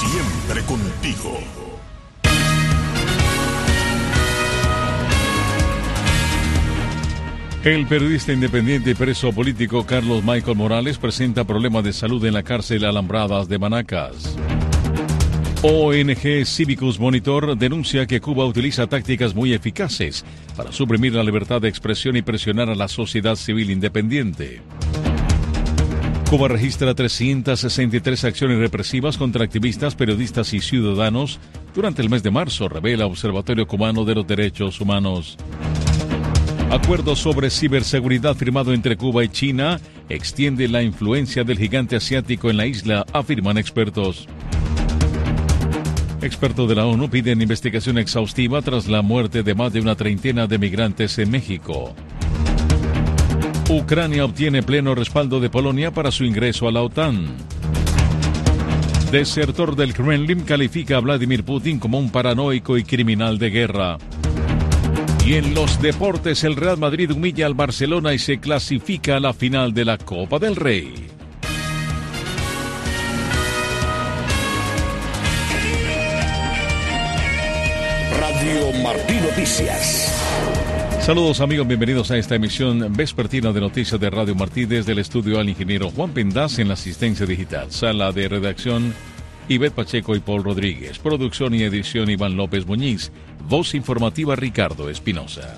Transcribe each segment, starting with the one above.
Siempre contigo. El periodista independiente y preso político Carlos Michael Morales presenta problemas de salud en la cárcel Alambradas de Manacas. ONG Civicus Monitor denuncia que Cuba utiliza tácticas muy eficaces para suprimir la libertad de expresión y presionar a la sociedad civil independiente. Cuba registra 363 acciones represivas contra activistas, periodistas y ciudadanos durante el mes de marzo, revela Observatorio Cubano de los Derechos Humanos. Acuerdo sobre ciberseguridad firmado entre Cuba y China extiende la influencia del gigante asiático en la isla, afirman expertos. Expertos de la ONU piden investigación exhaustiva tras la muerte de más de una treintena de migrantes en México. Ucrania obtiene pleno respaldo de Polonia para su ingreso a la OTAN. Desertor del Kremlin califica a Vladimir Putin como un paranoico y criminal de guerra. Y en los deportes, el Real Madrid humilla al Barcelona y se clasifica a la final de la Copa del Rey. Radio Martí Noticias. Saludos amigos, bienvenidos a esta emisión vespertina de noticias de Radio Martí desde el estudio al ingeniero Juan Pendaz en la asistencia digital, sala de redacción Ivette Pacheco y Paul Rodríguez, producción y edición Iván López Muñiz, voz informativa Ricardo Espinosa.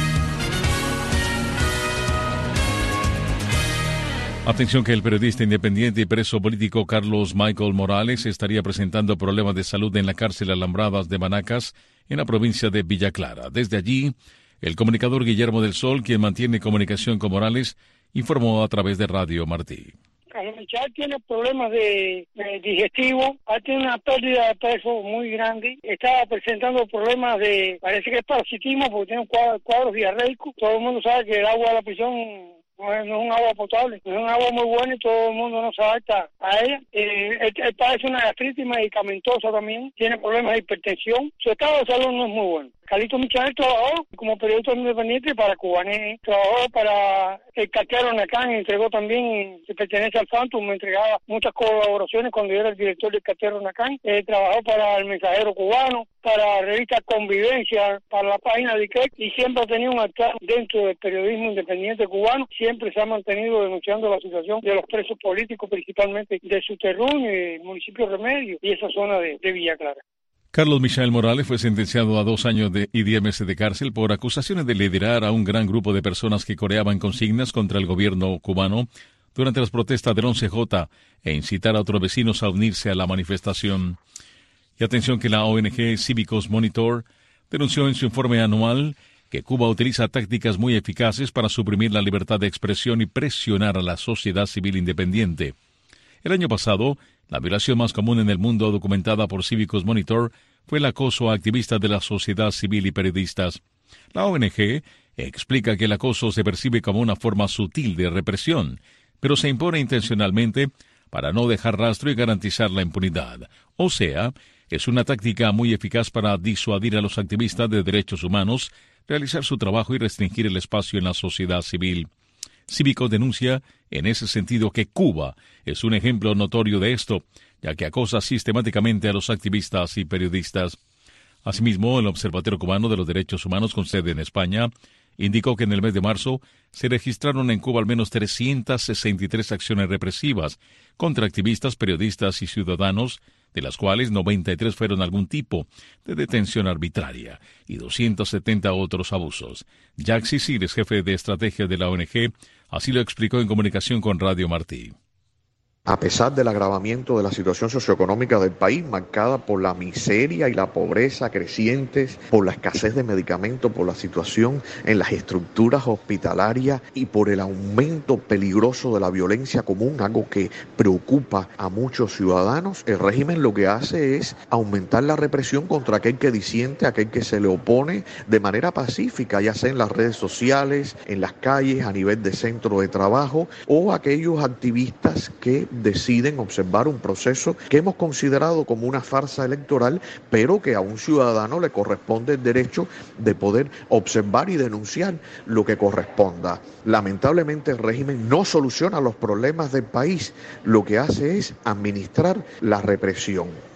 Atención que el periodista independiente y preso político Carlos Michael Morales estaría presentando problemas de salud en la cárcel Alambradas de Manacas, en la provincia de Villa Clara. Desde allí, el comunicador Guillermo del Sol, quien mantiene comunicación con Morales, informó a través de Radio Martí. Michael tiene problemas de digestivo, tiene una pérdida de peso muy grande, está presentando problemas parece que es parasitismo porque tiene cuadros diarreicos. Todo el mundo sabe que el agua de la prisión no es un agua potable, es un agua muy buena y todo el mundo no se adapta a ella. Él padece una gastritis medicamentosa también, tiene problemas de hipertensión, su estado de salud no es muy bueno. Carlito Michael trabajó como periodista independiente para Cubané, trabajó para el cartero Nacán, entregó también, que pertenece al Phantom, me entregaba muchas colaboraciones cuando yo era el director del cartero Nacán, trabajó para El Mensajero Cubano, para la revista Convivencia, para la página de ICEC, y siempre ha tenido un actor dentro del periodismo independiente cubano, siempre se ha mantenido denunciando la situación de los presos políticos, principalmente de Suterruño y del municipio Remedio y esa zona de Villa Clara. Carlos Michael Morales fue sentenciado a 2 años y 10 meses de cárcel por acusaciones de liderar a un gran grupo de personas que coreaban consignas contra el gobierno cubano durante las protestas del 11J e incitar a otros vecinos a unirse a la manifestación. Y atención que la ONG Civicus Monitor denunció en su informe anual que Cuba utiliza tácticas muy eficaces para suprimir la libertad de expresión y presionar a la sociedad civil independiente. El año pasado, la violación más común en el mundo documentada por Civicus Monitor fue el acoso a activistas de la sociedad civil y periodistas. La ONG explica que el acoso se percibe como una forma sutil de represión, pero se impone intencionalmente para no dejar rastro y garantizar la impunidad. O sea, es una táctica muy eficaz para disuadir a los activistas de derechos humanos, realizar su trabajo y restringir el espacio en la sociedad civil. Cívicos denuncia en ese sentido que Cuba es un ejemplo notorio de esto, ya que acosa sistemáticamente a los activistas y periodistas. Asimismo, el Observatorio Cubano de los Derechos Humanos, con sede en España, indicó que en el mes de marzo se registraron en Cuba al menos 363 acciones represivas contra activistas, periodistas y ciudadanos, de las cuales 93 fueron algún tipo de detención arbitraria y 270 otros abusos. Jack Sisiris, jefe de estrategia de la ONG, así lo explicó en comunicación con Radio Martí. A pesar del agravamiento de la situación socioeconómica del país, marcada por la miseria y la pobreza crecientes, por la escasez de medicamentos, por la situación en las estructuras hospitalarias y por el aumento peligroso de la violencia común, algo que preocupa a muchos ciudadanos, el régimen lo que hace es aumentar la represión contra aquel que disiente, aquel que se le opone de manera pacífica, ya sea en las redes sociales, en las calles, a nivel de centro de trabajo, o aquellos activistas que deciden observar un proceso que hemos considerado como una farsa electoral, pero que a un ciudadano le corresponde el derecho de poder observar y denunciar lo que corresponda. Lamentablemente el régimen no soluciona los problemas del país, lo que hace es administrar la represión.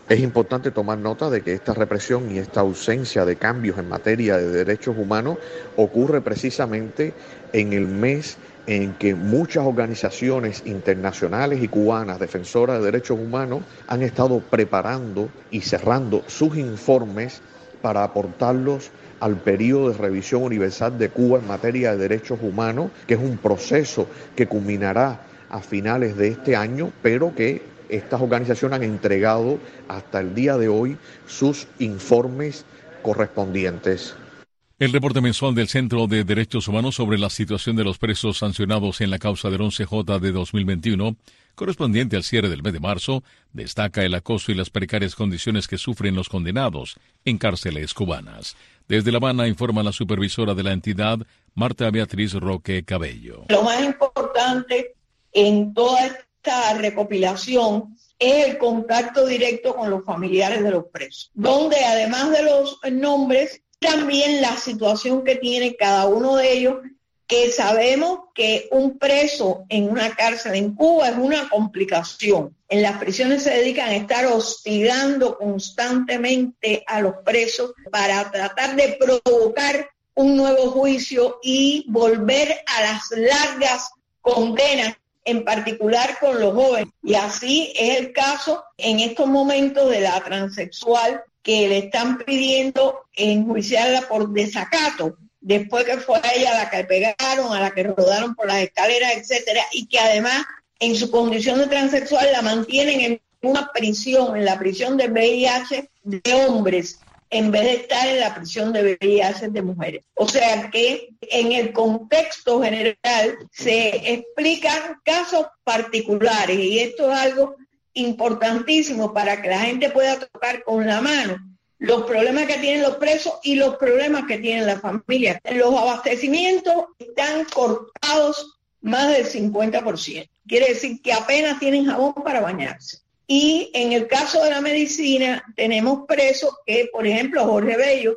Es importante tomar nota de que esta represión y esta ausencia de cambios en materia de derechos humanos ocurre precisamente en el mes en que muchas organizaciones internacionales y cubanas defensoras de derechos humanos han estado preparando y cerrando sus informes para aportarlos al periodo de revisión universal de Cuba en materia de derechos humanos, que es un proceso que culminará a finales de este año, pero que estas organizaciones han entregado hasta el día de hoy sus informes correspondientes. El reporte mensual del Centro de Derechos Humanos sobre la situación de los presos sancionados en la causa del 11J de 2021, correspondiente al cierre del mes de marzo, destaca el acoso y las precarias condiciones que sufren los condenados en cárceles cubanas. Desde La Habana informa la supervisora de la entidad, Marta Beatriz Roque Cabello. Lo más importante en toda esta recopilación es el contacto directo con los familiares de los presos, donde además de los nombres, también la situación que tiene cada uno de ellos, que sabemos que un preso en una cárcel en Cuba es una complicación. En las prisiones se dedican a estar hostigando constantemente a los presos para tratar de provocar un nuevo juicio y volver a las largas condenas, en particular con los jóvenes. Y así es el caso en estos momentos de la transexual, que le están pidiendo enjuiciarla por desacato, después que fue a ella a la que pegaron, a la que rodaron por las escaleras, etcétera, y que además en su condición de transexual la mantienen en una prisión, en la prisión de VIH de hombres, en vez de estar en la prisión de VIH de mujeres. O sea que en el contexto general se explican casos particulares, y esto es algo importantísimo para que la gente pueda tocar con la mano los problemas que tienen los presos y los problemas que tienen las familias. Los abastecimientos están cortados más del 50%. Quiere decir que apenas tienen jabón para bañarse. Y en el caso de la medicina, tenemos presos que, por ejemplo, Jorge Bello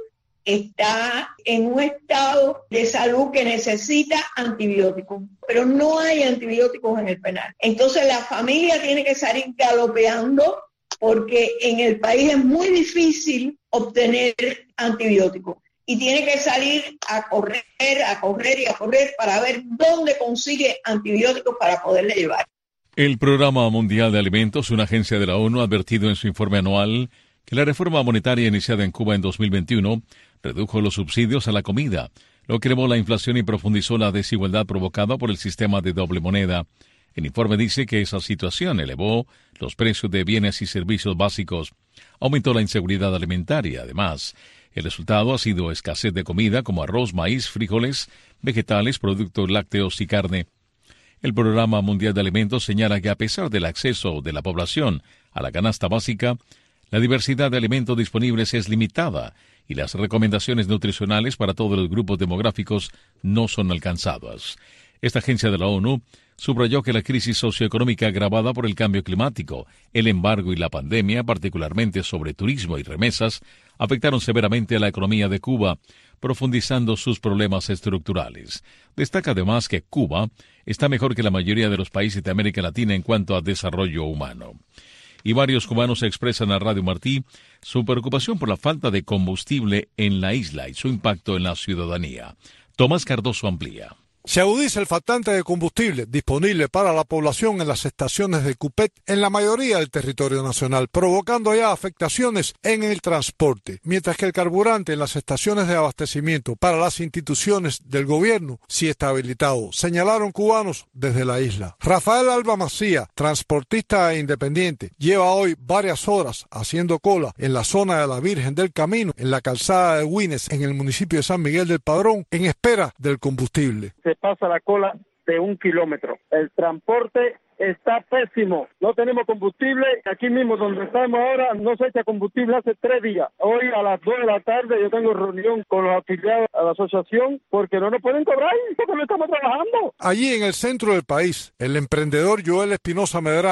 está en un estado de salud que necesita antibióticos, pero no hay antibióticos en el penal. Entonces la familia tiene que salir galopeando, porque en el país es muy difícil obtener antibióticos y tiene que salir a correr para ver dónde consigue antibióticos para poderle llevar. El Programa Mundial de Alimentos, una agencia de la ONU, ha advertido en su informe anual que la reforma monetaria iniciada en Cuba en 2021 redujo los subsidios a la comida, lo que elevó la inflación y profundizó la desigualdad provocada por el sistema de doble moneda. El informe dice que esa situación elevó los precios de bienes y servicios básicos, aumentó la inseguridad alimentaria. Además, el resultado ha sido escasez de comida como arroz, maíz, frijoles, vegetales, productos lácteos y carne. El Programa Mundial de Alimentos señala que a pesar del acceso de la población a la canasta básica, la diversidad de alimentos disponibles es limitada y las recomendaciones nutricionales para todos los grupos demográficos no son alcanzadas. Esta agencia de la ONU subrayó que la crisis socioeconómica agravada por el cambio climático, el embargo y la pandemia, particularmente sobre turismo y remesas, afectaron severamente a la economía de Cuba, profundizando sus problemas estructurales. Destaca además que Cuba está mejor que la mayoría de los países de América Latina en cuanto a desarrollo humano. Y varios cubanos expresan a Radio Martí su preocupación por la falta de combustible en la isla y su impacto en la ciudadanía. Tomás Cardoso amplía. Se agudiza el faltante de combustible disponible para la población en las estaciones de Cupet en la mayoría del territorio nacional, provocando ya afectaciones en el transporte, mientras que el carburante en las estaciones de abastecimiento para las instituciones del gobierno sí está habilitado, señalaron cubanos desde la isla. Rafael Alba Macía, transportista e independiente, lleva hoy varias horas haciendo cola en la zona de la Virgen del Camino, en la calzada de Güines, en el municipio de San Miguel del Padrón, en espera del combustible. Se pasa la cola de 1 kilómetro. El transporte está pésimo. No tenemos combustible. Aquí mismo donde estamos ahora no se echa combustible hace 3 días. Hoy a las 2 de la tarde yo tengo reunión con los afiliados a la asociación porque no nos pueden cobrar porque no estamos trabajando. Allí en el centro del país, el emprendedor Joel Espinosa Medrano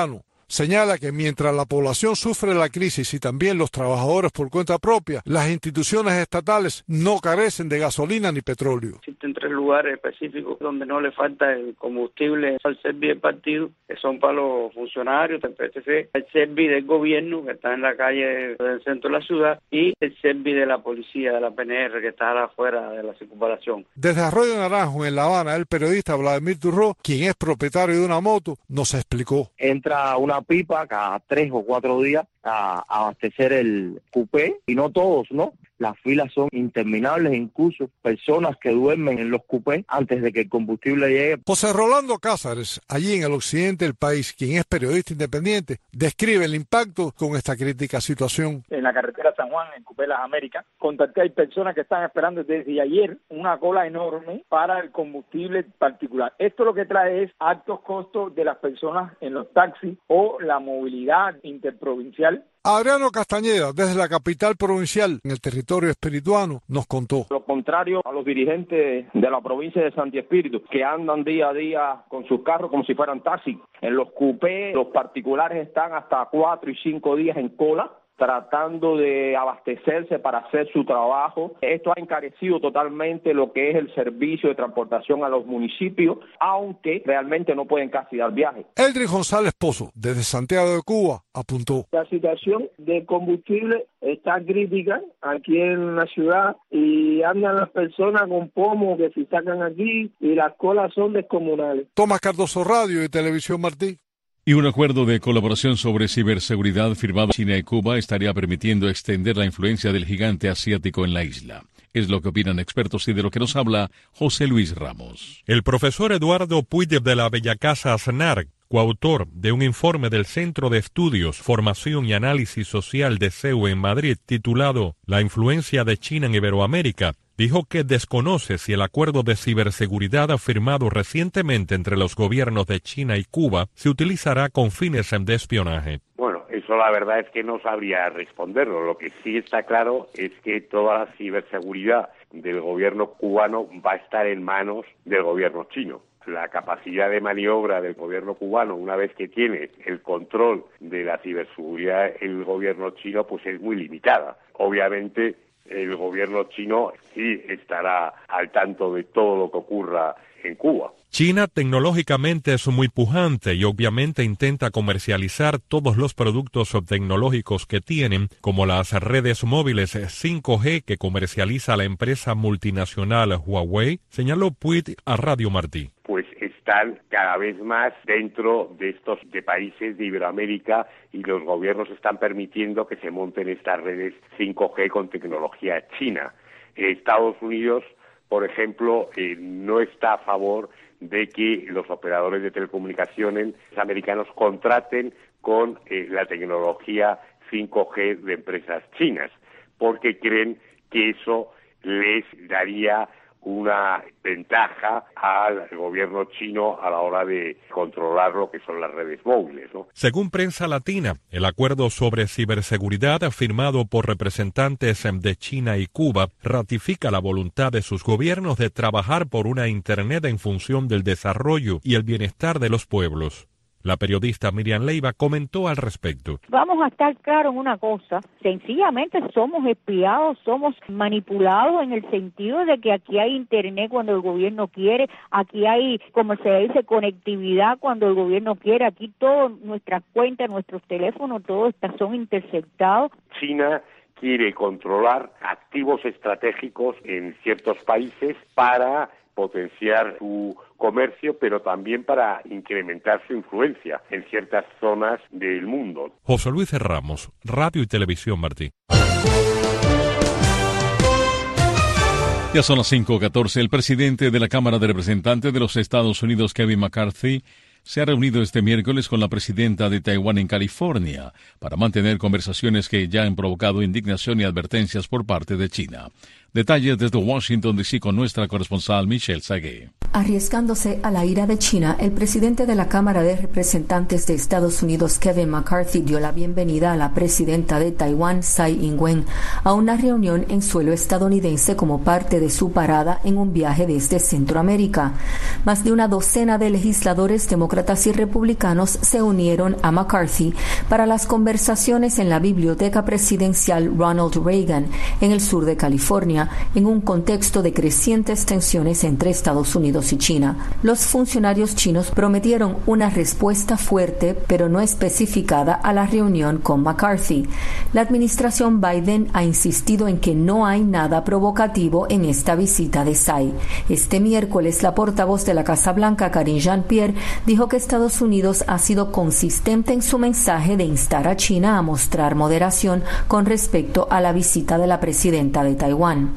señala que mientras la población sufre la crisis y también los trabajadores por cuenta propia, las instituciones estatales no carecen de gasolina ni petróleo. Existen 3 lugares específicos donde no le falta el combustible al servi del partido, que son para los funcionarios del PSC, el servi del gobierno, que está en la calle del centro de la ciudad, y el servi de la policía, de la PNR, que está afuera de la circunvalación. Desde Arroyo Naranjo, en La Habana, el periodista Vladimir Turró, quien es propietario de una moto, nos explicó. Entra una pipa cada 3 o 4 días a abastecer el cupé, y no todos, ¿no? Las filas son interminables, incluso personas que duermen en los cupés antes de que el combustible llegue. José Rolando Cázares, allí en el occidente del país, quien es periodista independiente, describe el impacto con esta crítica situación. En la carretera San Juan, en Cupé Las Américas, contacté, hay personas que están esperando desde ayer una cola enorme para el combustible particular. Esto lo que trae es altos costos de las personas en los taxis o la movilidad interprovincial. Adriano Castañeda, desde la capital provincial, en el territorio espirituano, nos contó. Lo contrario a los dirigentes de la provincia de Santi Espíritu, que andan día a día con sus carros como si fueran taxis. En los cupés, los particulares están hasta 4 y 5 días en cola, tratando de abastecerse para hacer su trabajo. Esto ha encarecido totalmente lo que es el servicio de transportación a los municipios, aunque realmente no pueden casi dar viaje. Eldrick González Pozo, desde Santiago de Cuba, apuntó. La situación de combustible está crítica aquí en la ciudad y andan las personas con pomo que se sacan aquí y las colas son descomunales. Tomás Cardoso, Radio y Televisión Martí. Y un acuerdo de colaboración sobre ciberseguridad firmado China y Cuba estaría permitiendo extender la influencia del gigante asiático en la isla. Es lo que opinan expertos y de lo que nos habla José Luis Ramos. El profesor Eduardo Puig de la Bellacasa Aznar, coautor de un informe del Centro de Estudios, Formación y Análisis Social de CEU en Madrid, titulado La influencia de China en Iberoamérica, dijo que desconoce si el acuerdo de ciberseguridad firmado recientemente entre los gobiernos de China y Cuba se utilizará con fines de espionaje. Bueno, eso la verdad es que no sabría responderlo. Lo que sí está claro es que toda la ciberseguridad del gobierno cubano va a estar en manos del gobierno chino. La capacidad de maniobra del gobierno cubano, una vez que tiene el control de la ciberseguridad el gobierno chino, pues es muy limitada. Obviamente, el gobierno chino sí estará al tanto de todo lo que ocurra en Cuba. China tecnológicamente es muy pujante y obviamente intenta comercializar todos los productos tecnológicos que tienen, como las redes móviles 5G que comercializa la empresa multinacional Huawei, señaló Puig a Radio Martí. Pues están cada vez más dentro de estos de países de Iberoamérica y los gobiernos están permitiendo que se monten estas redes 5G con tecnología china. Estados Unidos, por ejemplo, no está a favor de que los operadores de telecomunicaciones americanos contraten con la tecnología 5G de empresas chinas, porque creen que eso les daría una ventaja al gobierno chino a la hora de controlar lo que son las redes móviles, ¿no? Según Prensa Latina, el acuerdo sobre ciberseguridad firmado por representantes de China y Cuba ratifica la voluntad de sus gobiernos de trabajar por una Internet en función del desarrollo y el bienestar de los pueblos. La periodista Miriam Leiva comentó al respecto. Vamos a estar claros en una cosa, sencillamente somos espiados, somos manipulados en el sentido de que aquí hay internet cuando el gobierno quiere, aquí hay, como se dice, conectividad cuando el gobierno quiere, aquí todas nuestras cuentas, nuestros teléfonos, todo son interceptados. China quiere controlar activos estratégicos en ciertos países para potenciar su comercio, pero también para incrementar su influencia en ciertas zonas del mundo. José Luis Ramos, Radio y Televisión Martí. Ya son las 5:14. El presidente de la Cámara de Representantes de los Estados Unidos, Kevin McCarthy, se ha reunido este miércoles con la presidenta de Taiwán en California para mantener conversaciones que ya han provocado indignación y advertencias por parte de China. Detalles desde Washington, D.C. con nuestra corresponsal Michelle Sagué. Arriesgándose a la ira de China, el presidente de la Cámara de Representantes de Estados Unidos, Kevin McCarthy, dio la bienvenida a la presidenta de Taiwán, Tsai Ing-wen, a una reunión en suelo estadounidense como parte de su parada en un viaje desde Centroamérica. Más de una docena de legisladores demócratas demócratas y republicanos se unieron a McCarthy para las conversaciones en la Biblioteca Presidencial Ronald Reagan en el sur de California, en un contexto de crecientes tensiones entre Estados Unidos y China. Los funcionarios chinos prometieron una respuesta fuerte, pero no especificada, a la reunión con McCarthy. La administración Biden ha insistido en que no hay nada provocativo en esta visita de Tsai. Este miércoles, la portavoz de la Casa Blanca, Karine Jean-Pierre, dijo que Estados Unidos ha sido consistente en su mensaje de instar a China a mostrar moderación con respecto a la visita de la presidenta de Taiwán.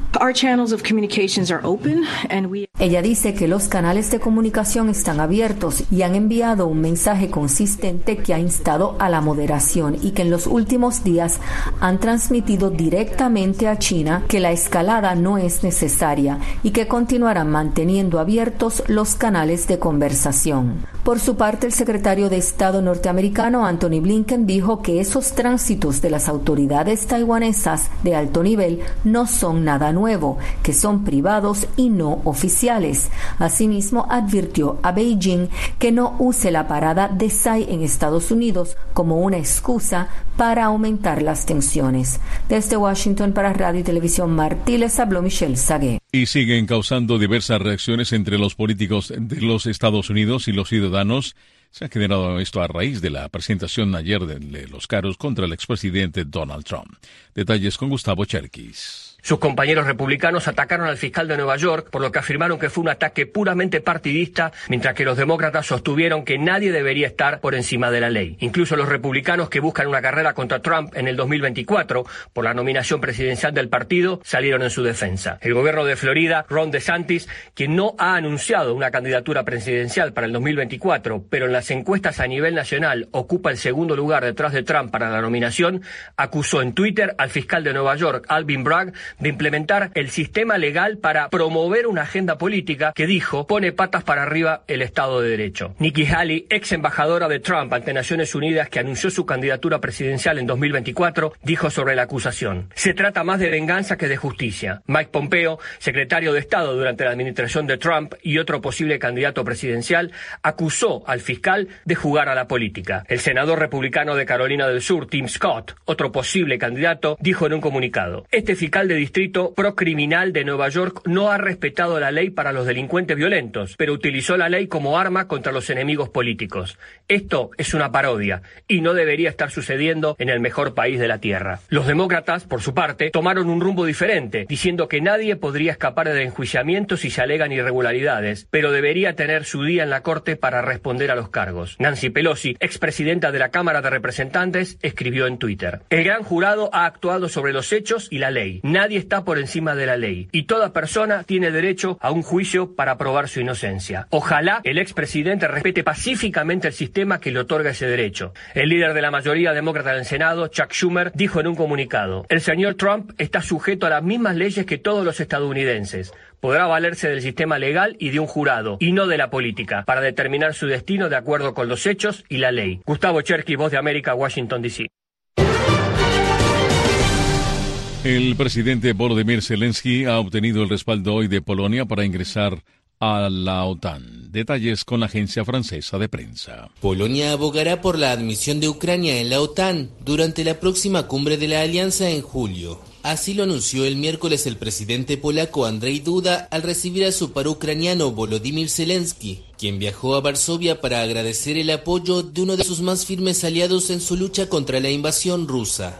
Ella dice que los canales de comunicación están abiertos y han enviado un mensaje consistente que ha instado a la moderación y que en los últimos días han transmitido directamente a China que la escalada no es necesaria y que continuarán manteniendo abiertos los canales de conversación. Por su parte, el secretario de Estado norteamericano Antony Blinken dijo que esos tránsitos de las autoridades taiwanesas de alto nivel no son nada nuevo, que son privados y no oficiales. Asimismo, advirtió a Beijing que no use la parada de Tsai en Estados Unidos como una excusa para aumentar las tensiones. Desde Washington para Radio y Televisión Martí les habló Michelle Sagué. Y siguen causando diversas reacciones entre los políticos de los Estados Unidos y los ciudadanos. Se ha generado esto a raíz de la presentación ayer de los cargos contra el expresidente Donald Trump. Detalles con Gustavo Cherkis. Sus compañeros republicanos atacaron al fiscal de Nueva York, por lo que afirmaron que fue un ataque puramente partidista, mientras que los demócratas sostuvieron que nadie debería estar por encima de la ley. Incluso los republicanos que buscan una carrera contra Trump en el 2024 por la nominación presidencial del partido salieron en su defensa. El gobierno de Florida, Ron DeSantis, quien no ha anunciado una candidatura presidencial para el 2024, pero en las encuestas a nivel nacional ocupa el segundo lugar detrás de Trump para la nominación, acusó en Twitter al fiscal de Nueva York, Alvin Bragg, de implementar el sistema legal para promover una agenda política que, dijo, pone patas para arriba el Estado de Derecho. Nikki Haley, ex embajadora de Trump ante Naciones Unidas, que anunció su candidatura presidencial en 2024, dijo sobre la acusación: se trata más de venganza que de justicia. Mike Pompeo, secretario de Estado durante la administración de Trump y otro posible candidato presidencial, acusó al fiscal de jugar a la política. El senador republicano de Carolina del Sur, Tim Scott, otro posible candidato, dijo en un comunicado: este fiscal de distrito procriminal de Nueva York no ha respetado la ley para los delincuentes violentos, pero utilizó la ley como arma contra los enemigos políticos. Esto es una parodia y no debería estar sucediendo en el mejor país de la tierra. Los demócratas, por su parte, tomaron un rumbo diferente, diciendo que nadie podría escapar de enjuiciamiento si se alegan irregularidades, pero debería tener su día en la corte para responder a los cargos. Nancy Pelosi, expresidenta de la Cámara de Representantes, escribió en Twitter: el gran jurado ha actuado sobre los hechos y la ley. Nadie está por encima de la ley y toda persona tiene derecho a un juicio para probar su inocencia. Ojalá el expresidente respete pacíficamente el sistema que le otorga ese derecho. El líder de la mayoría demócrata del Senado, Chuck Schumer, dijo en un comunicado: el señor Trump está sujeto a las mismas leyes que todos los estadounidenses. Podrá valerse del sistema legal y de un jurado, y no de la política, para determinar su destino de acuerdo con los hechos y la ley. Gustavo Cherkis, Voz de América, Washington, D.C. El presidente Volodymyr Zelensky ha obtenido el respaldo hoy de Polonia para ingresar a la OTAN. Detalles con la agencia francesa de prensa. Polonia abogará por la admisión de Ucrania en la OTAN durante la próxima cumbre de la alianza en julio. Así lo anunció el miércoles el presidente polaco Andrzej Duda al recibir a su par ucraniano Volodymyr Zelensky, quien viajó a Varsovia para agradecer el apoyo de uno de sus más firmes aliados en su lucha contra la invasión rusa.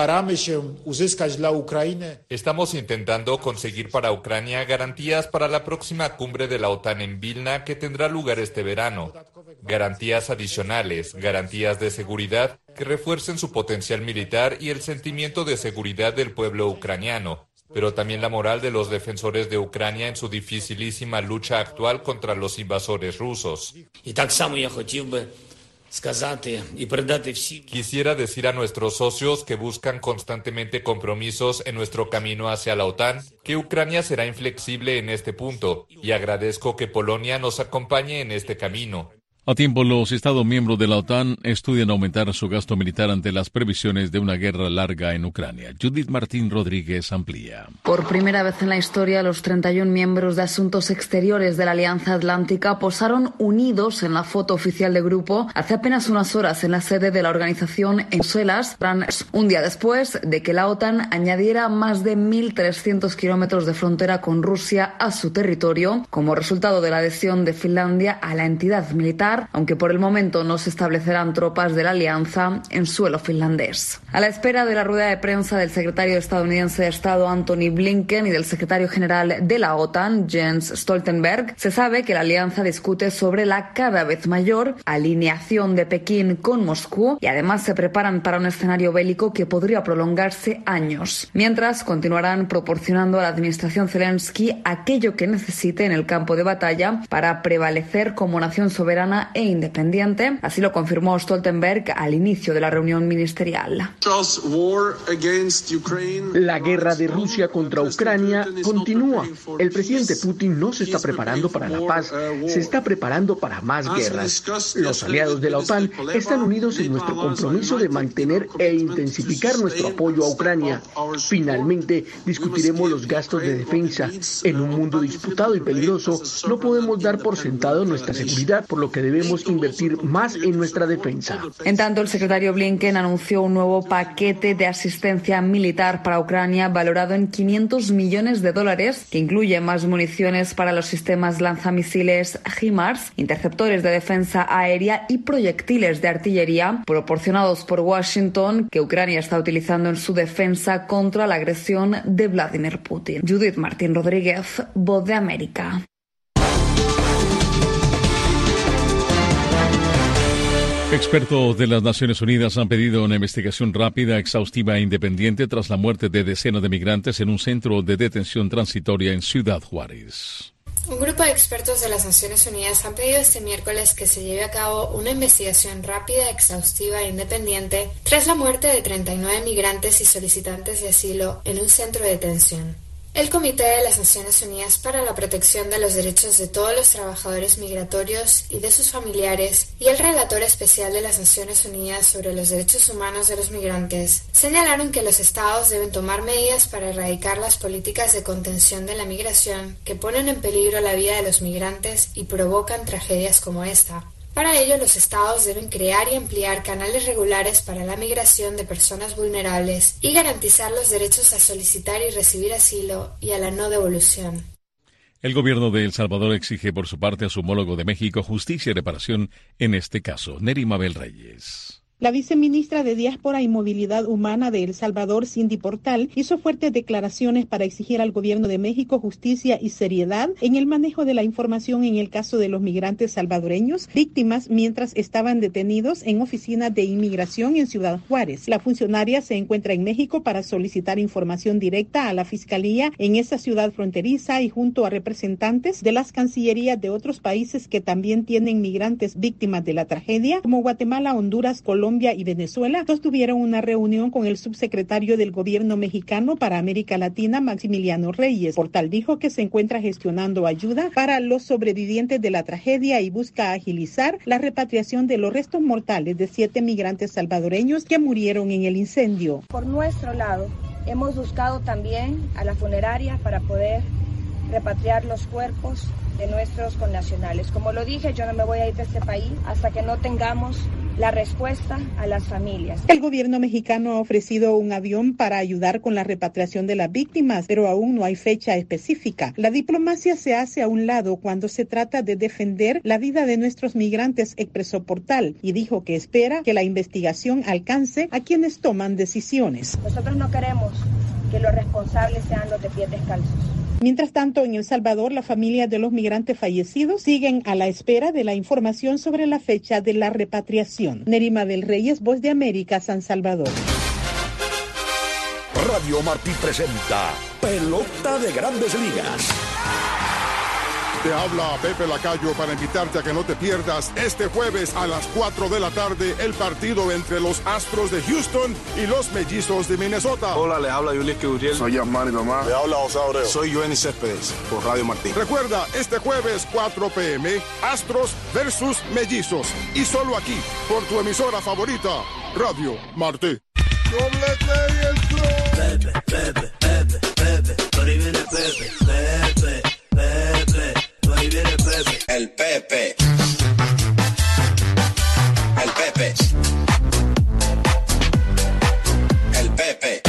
Estamos intentando conseguir para Ucrania garantías para la próxima cumbre de la OTAN en Vilna, que tendrá lugar este verano. Garantías adicionales, garantías de seguridad que refuercen su potencial militar y el sentimiento de seguridad del pueblo ucraniano, pero también la moral de los defensores de Ucrania en su dificilísima lucha actual contra los invasores rusos. Quisiera decir a nuestros socios que buscan constantemente compromisos en nuestro camino hacia la OTAN que Ucrania será inflexible en este punto y agradezco que Polonia nos acompañe en este camino. A tiempo, los Estados miembros de la OTAN estudian aumentar su gasto militar ante las previsiones de una guerra larga en Ucrania. Judith Martín Rodríguez amplía. Por primera vez en la historia, los 31 miembros de Asuntos Exteriores de la Alianza Atlántica posaron unidos en la foto oficial de grupo hace apenas unas horas en la sede de la organización en Bruselas, un día después de que la OTAN añadiera más de 1.300 kilómetros de frontera con Rusia a su territorio como resultado de la adhesión de Finlandia a la entidad militar, aunque por el momento no se establecerán tropas de la alianza en suelo finlandés. A la espera de la rueda de prensa del secretario estadounidense de Estado Antony Blinken y del secretario general de la OTAN, Jens Stoltenberg, se sabe que la alianza discute sobre la cada vez mayor alineación de Pekín con Moscú y además se preparan para un escenario bélico que podría prolongarse años. Mientras, continuarán proporcionando a la administración Zelensky aquello que necesite en el campo de batalla para prevalecer como nación soberana e independiente, así lo confirmó Stoltenberg al inicio de la reunión ministerial. La guerra de Rusia contra Ucrania continúa. El presidente Putin no se está preparando para la paz, se está preparando para más guerras. Los aliados de la OTAN están unidos en nuestro compromiso de mantener e intensificar nuestro apoyo a Ucrania. Finalmente, discutiremos los gastos de defensa. En un mundo disputado y peligroso, no podemos dar por sentado nuestra seguridad, por lo que debemos invertir más en nuestra defensa. En tanto, el secretario Blinken anunció un nuevo paquete de asistencia militar para Ucrania valorado en $500 millones, que incluye más municiones para los sistemas lanzamisiles HIMARS, interceptores de defensa aérea y proyectiles de artillería proporcionados por Washington que Ucrania está utilizando en su defensa contra la agresión de Vladimir Putin. Judith Martín Rodríguez, Voz de América. Expertos de las Naciones Unidas han pedido una investigación rápida, exhaustiva e independiente tras la muerte de decenas de migrantes en un centro de detención transitoria en Ciudad Juárez. Un grupo de expertos de las Naciones Unidas han pedido este miércoles que se lleve a cabo una investigación rápida, exhaustiva e independiente tras la muerte de 39 migrantes y solicitantes de asilo en un centro de detención. El Comité de las Naciones Unidas para la Protección de los Derechos de todos los Trabajadores Migratorios y de sus familiares y el Relator Especial de las Naciones Unidas sobre los Derechos Humanos de los Migrantes señalaron que los Estados deben tomar medidas para erradicar las políticas de contención de la migración que ponen en peligro la vida de los migrantes y provocan tragedias como esta. Para ello, los Estados deben crear y ampliar canales regulares para la migración de personas vulnerables y garantizar los derechos a solicitar y recibir asilo y a la no devolución. El gobierno de El Salvador exige por su parte a su homólogo de México justicia y reparación en este caso. Neri Mabel Reyes. La viceministra de Diáspora y Movilidad Humana de El Salvador, Cindy Portal, hizo fuertes declaraciones para exigir al gobierno de México justicia y seriedad en el manejo de la información en el caso de los migrantes salvadoreños, víctimas mientras estaban detenidos en oficinas de inmigración en Ciudad Juárez. La funcionaria se encuentra en México para solicitar información directa a la Fiscalía en esa ciudad fronteriza y junto a representantes de las cancillerías de otros países que también tienen migrantes víctimas de la tragedia, como Guatemala, Honduras, Colombia y Venezuela, sostuvieron una reunión con el subsecretario del gobierno mexicano para América Latina, Maximiliano Reyes. Portal dijo que se encuentra gestionando ayuda para los sobrevivientes de la tragedia y busca agilizar la repatriación de los restos mortales de 7 migrantes salvadoreños que murieron en el incendio. Por nuestro lado, hemos buscado también a la funeraria para poder repatriar los cuerpos de nuestros connacionales. Como lo dije, yo no me voy a ir de este país hasta que no tengamos la respuesta a las familias. El gobierno mexicano ha ofrecido un avión para ayudar con la repatriación de las víctimas, pero aún no hay fecha específica. La diplomacia se hace a un lado cuando se trata de defender la vida de nuestros migrantes, expresó Portal, y dijo que espera que la investigación alcance a quienes toman decisiones. Nosotros no queremos que los responsables sean los de pies descalzos. Mientras tanto, en El Salvador, las familias de los migrantes fallecidos siguen a la espera de la información sobre la fecha de la repatriación. Nerima del Reyes, Voz de América, San Salvador. Radio Martí presenta Pelota de Grandes Ligas. Te habla Pepe Lacayo para invitarte a que no te pierdas este jueves a las 4 de la tarde el partido entre los Astros de Houston y los Mellizos de Minnesota. Hola, le habla Yulis Uriel. Soy Yasmani Tomás. Le habla José Abreu. Soy Joenny Céspedes por Radio Martín. Recuerda, este jueves 4 p.m. Astros versus Mellizos. Y solo aquí, por tu emisora favorita, Radio Martín. Pepe, Pepe, Pepe, Pepe, por ahí viene Pepe, Pepe, Pepe, por ahí viene Pepe. El Pepe. El Pepe. El Pepe.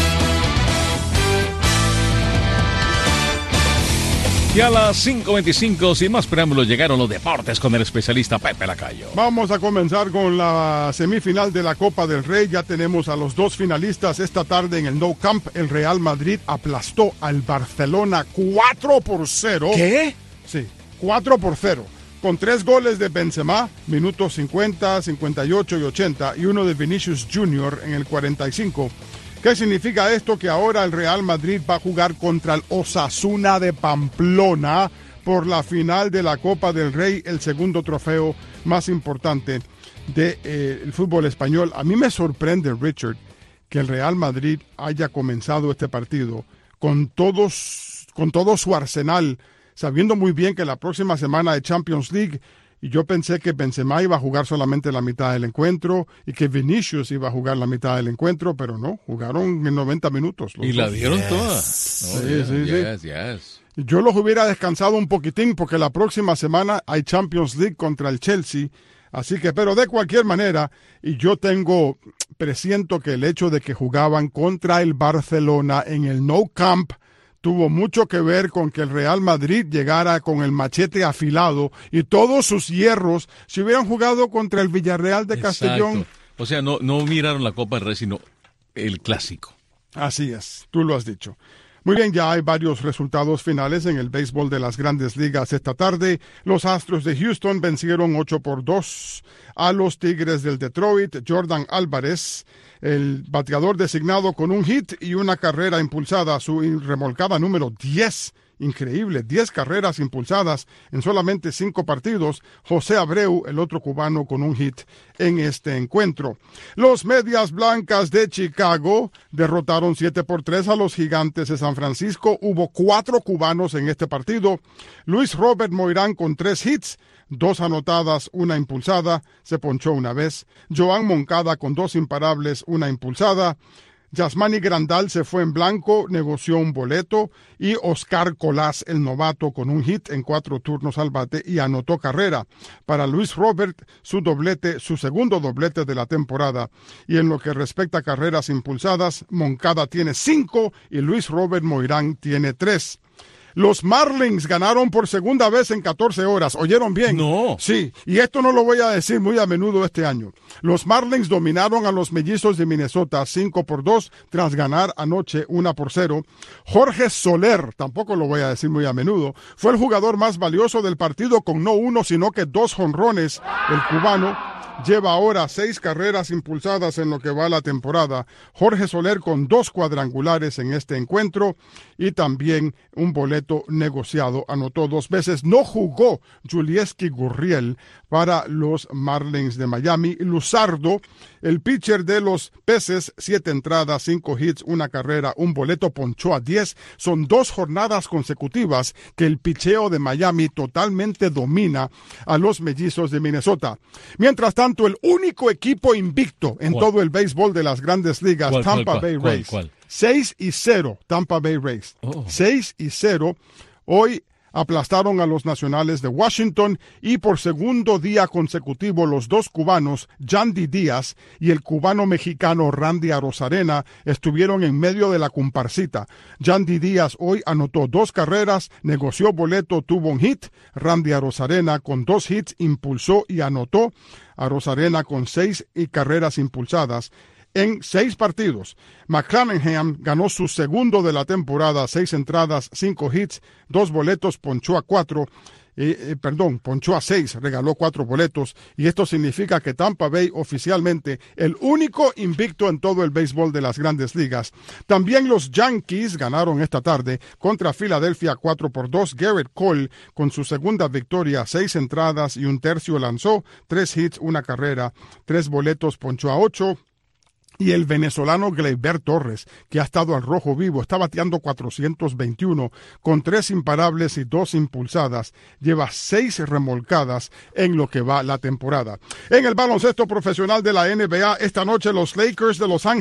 Y a las 5:25, sin más preámbulos, llegaron los deportes con el especialista Pepe Lacayo. Vamos a comenzar con la semifinal de la Copa del Rey. Ya tenemos a los dos finalistas esta tarde en el Nou Camp. El Real Madrid aplastó al Barcelona 4-0. ¿Qué? Sí, 4-0. Con 3 goles de Benzema, minutos 50, 58 y 80, y uno de Vinicius Jr. en el 45. ¿Qué significa esto? Que ahora el Real Madrid va a jugar contra el Osasuna de Pamplona por la final de la Copa del Rey, el segundo trofeo más importante del fútbol español. A mí me sorprende, Richard, que el Real Madrid haya comenzado este partido con todo su arsenal, sabiendo muy bien que la próxima semana hay Champions League. Y yo pensé que Benzema iba a jugar solamente la mitad del encuentro y que Vinicius iba a jugar la mitad del encuentro, pero no, jugaron en 90 minutos. Y la dieron toda. No, sí. Yo los hubiera descansado un poquitín porque la próxima semana hay Champions League contra el Chelsea. Así que, pero de cualquier manera, y yo presiento que el hecho de que jugaban contra el Barcelona en el Nou Camp tuvo mucho que ver con que el Real Madrid llegara con el machete afilado y todos sus hierros se hubieran jugado contra el Villarreal de Castellón. O sea, no miraron la Copa del Rey, sino el clásico. Así es, tú lo has dicho. Muy bien, ya hay varios resultados finales en el béisbol de las Grandes Ligas esta tarde. Los Astros de Houston vencieron 8-2 a los Tigres del Detroit. Jordan Álvarez, el bateador designado, con un hit y una carrera impulsada, su remolcada número 10. Increíble, 10 carreras impulsadas en solamente 5 partidos. José Abreu, el otro cubano, con un hit en este encuentro. Los Medias Blancas de Chicago derrotaron 7-3 a los Gigantes de San Francisco. Hubo 4 cubanos en este partido. Luis Robert Moirán con 3 hits, 2 anotadas, 1 impulsada, se ponchó una vez. Joan Moncada con 2 imparables, 1 impulsada. Yasmani Grandal se fue en blanco, negoció un boleto, y Oscar Colás, el novato, con un hit en 4 turnos al bate y anotó carrera. Para Luis Robert, su segundo doblete de la temporada. Y en lo que respecta a carreras impulsadas, Moncada tiene 5 y Luis Robert Moirán tiene 3. Los Marlins ganaron por segunda vez en 14 horas. ¿Oyeron bien? No. Sí, y esto no lo voy a decir muy a menudo este año. Los Marlins dominaron a los Mellizos de Minnesota 5-2 tras ganar anoche 1-0. Jorge Soler, tampoco lo voy a decir muy a menudo, fue el jugador más valioso del partido con no 1, sino que 2 jonrones. El cubano lleva ahora 6 carreras impulsadas en lo que va la temporada. Jorge Soler con 2 cuadrangulares en este encuentro y también un boleto negociado. Anotó 2 veces. No jugó Julieski Gurriel para los Marlins de Miami. Luzardo, el pitcher de los Peces, 7 entradas, 5 hits, 1 carrera, un boleto, ponchó a 10. Son 2 jornadas consecutivas que el picheo de Miami totalmente domina a los Mellizos de Minnesota. Mientras tanto, el único equipo invicto en todo el béisbol de las Grandes Ligas, Tampa Bay Rays. 6-0, Tampa Bay Rays. 6-0. Hoy aplastaron a los Nacionales de Washington y por segundo día consecutivo los 2 cubanos, Yandy Díaz y el cubano mexicano Randy Arozarena, estuvieron en medio de la comparsita. Yandy Díaz hoy anotó 2 carreras, negoció boleto, tuvo un hit. Randy Arozarena con 2 hits impulsó y anotó. Arozarena con 6 carreras impulsadas en 6 partidos. McClanahan ganó su segundo de la temporada, 6 entradas, 5 hits, 2 boletos, ponchó a 4. ponchó a 6, regaló 4 boletos, y esto significa que Tampa Bay oficialmente el único invicto en todo el béisbol de las Grandes Ligas. También los Yankees ganaron esta tarde contra Filadelfia 4-2. Garrett Cole con su segunda victoria, 6 entradas y 1/3 lanzó, 3 hits, 1 carrera, 3 boletos, ponchó a 8. Y el venezolano Gleyber Torres, que ha estado al rojo vivo, está bateando 421 con 3 imparables y 2 impulsadas. Lleva 6 remolcadas en lo que va la temporada. En el baloncesto profesional de la NBA, esta noche los Lakers de Los Ángeles